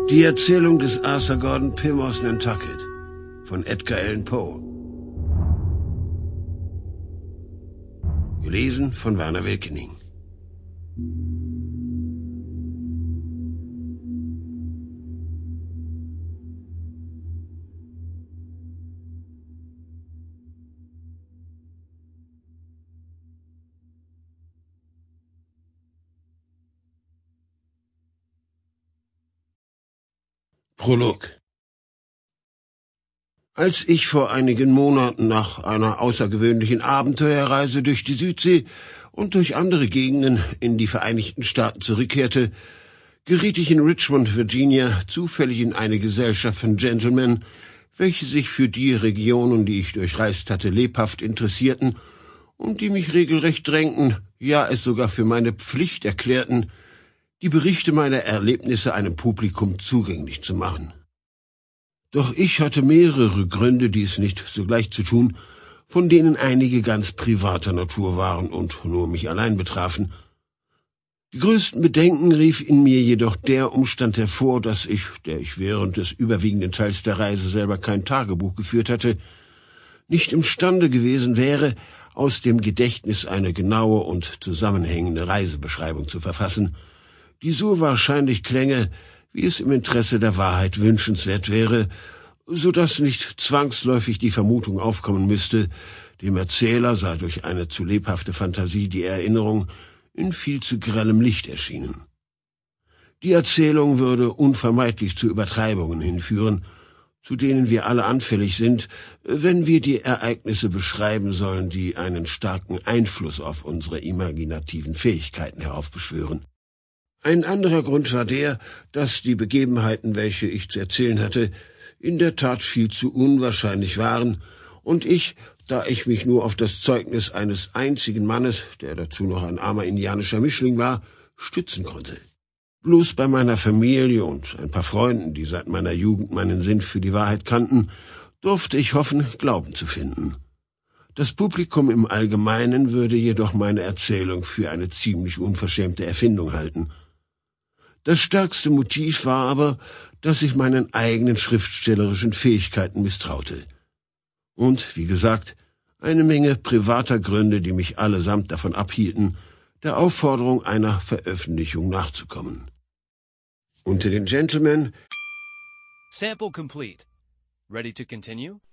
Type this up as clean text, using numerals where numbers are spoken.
Die Erzählung des Arthur Gordon Pym aus Nantucket von Edgar Allan Poe. Gelesen von Werner Wilkening. Prolog. Als ich vor einigen Monaten nach einer außergewöhnlichen Abenteuerreise durch die Südsee und durch andere Gegenden in die Vereinigten Staaten zurückkehrte, geriet ich in Richmond, Virginia, zufällig in eine Gesellschaft von Gentlemen, welche sich für die Regionen, die ich durchreist hatte, lebhaft interessierten und die mich regelrecht drängten, ja es sogar für meine Pflicht erklärten, die Berichte meiner Erlebnisse einem Publikum zugänglich zu machen. Doch ich hatte mehrere Gründe, dies nicht sogleich zu tun, von denen einige ganz privater Natur waren und nur mich allein betrafen. Die größten Bedenken rief in mir jedoch der Umstand hervor, dass ich, der ich während des überwiegenden Teils der Reise selber kein Tagebuch geführt hatte, nicht imstande gewesen wäre, aus dem Gedächtnis eine genaue und zusammenhängende Reisebeschreibung zu verfassen, die so wahrscheinlich klänge, wie es im Interesse der Wahrheit wünschenswert wäre, so dass nicht zwangsläufig die Vermutung aufkommen müsste, dem Erzähler sei durch eine zu lebhafte Fantasie die Erinnerung in viel zu grellem Licht erschienen. Die Erzählung würde unvermeidlich zu Übertreibungen hinführen, zu denen wir alle anfällig sind, wenn wir die Ereignisse beschreiben sollen, die einen starken Einfluss auf unsere imaginativen Fähigkeiten heraufbeschwören. Ein anderer Grund war der, dass die Begebenheiten, welche ich zu erzählen hatte, in der Tat viel zu unwahrscheinlich waren und ich, da ich mich nur auf das Zeugnis eines einzigen Mannes, der dazu noch ein armer indianischer Mischling war, stützen konnte. Bloß bei meiner Familie und ein paar Freunden, die seit meiner Jugend meinen Sinn für die Wahrheit kannten, durfte ich hoffen, Glauben zu finden. Das Publikum im Allgemeinen würde jedoch meine Erzählung für eine ziemlich unverschämte Erfindung halten. Das stärkste Motiv war aber, dass ich meinen eigenen schriftstellerischen Fähigkeiten misstraute. Und, wie gesagt, eine Menge privater Gründe, die mich allesamt davon abhielten, der Aufforderung einer Veröffentlichung nachzukommen. Unter den Gentlemen. Sample complete. Ready to continue?